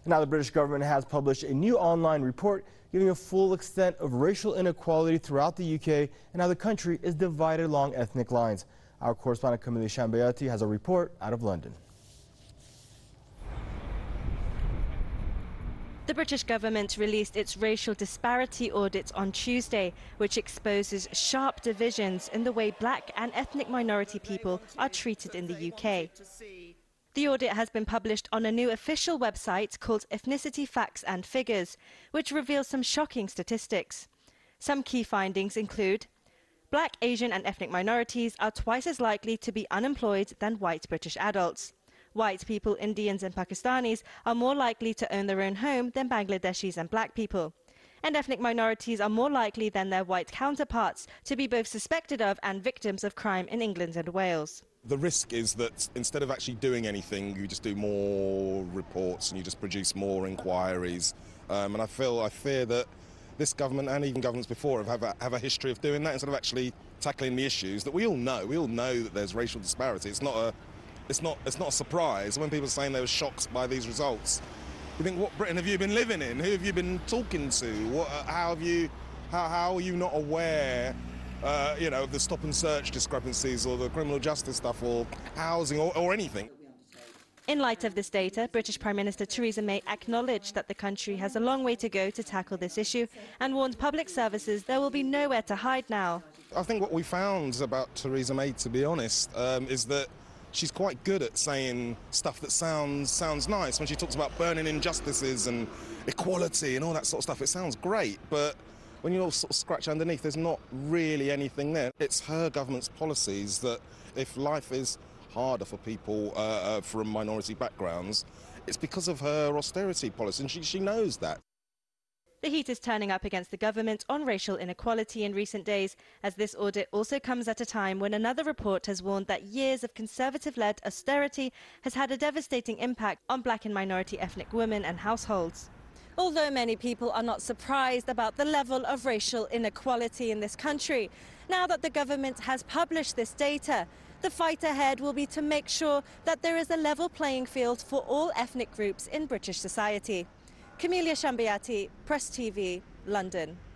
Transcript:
Now the British government has published a new online report giving a full extent of racial inequality throughout the UK and how the country is divided along ethnic lines. Our correspondent Camilla Shambayati has a report out of London. The British government released its racial disparity audit on Tuesday, which exposes sharp divisions in the way black and ethnic minority people are treated in the UK. The audit has been published on a new official website called Ethnicity Facts and Figures, which reveals some shocking statistics. Some key findings include black, Asian and ethnic minorities are twice as likely to be unemployed than white British adults. White people, Indians and Pakistanis are more likely to own their own home than Bangladeshis and black people. And ethnic minorities are more likely than their white counterparts to be both suspected of and victims of crime in England and Wales. The risk is that instead of actually doing anything, you just do more reports and you just produce more inquiries. And I fear that this government and even governments before have a history of doing that instead of actually tackling the issues that we all know. We all know that there's racial disparity. It's not a surprise when people are saying they were shocked by these results. You think, what Britain have you been living in? Who have you been talking to? How are you not aware? Of the stop and search discrepancies or the criminal justice stuff or housing or anything. In light of this data, British Prime Minister Theresa May acknowledged that the country has a long way to go to tackle this issue and warned public services there will be nowhere to hide now. I think what we found about Theresa May, to be honest, is that she's quite good at saying stuff that sounds nice. When she talks about burning injustices and equality and all that sort of stuff, it sounds great, but when you all sort of scratch underneath, there's not really anything there. It's her government's policies that if life is harder for people from minority backgrounds, it's because of her austerity policy, and she knows that. The heat is turning up against the government on racial inequality in recent days, as this audit also comes at a time when another report has warned that years of Conservative-led austerity has had a devastating impact on black and minority ethnic women and households. Although many people are not surprised about the level of racial inequality in this country, now that the government has published this data, the fight ahead will be to make sure that there is a level playing field for all ethnic groups in British society. Camilla Shambayati, Press TV, London.